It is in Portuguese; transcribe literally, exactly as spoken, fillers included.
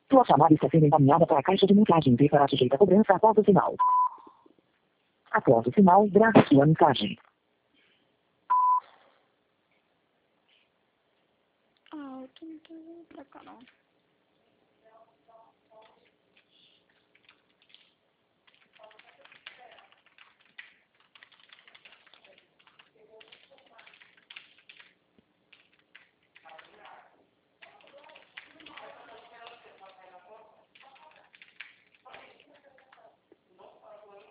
Sua chamada está sendo encaminhada para a caixa de mensagens e será sujeita a cobrança após o sinal. Após o sinal, grave sua mensagem. Ah, eu tô não tô indo pra cá não.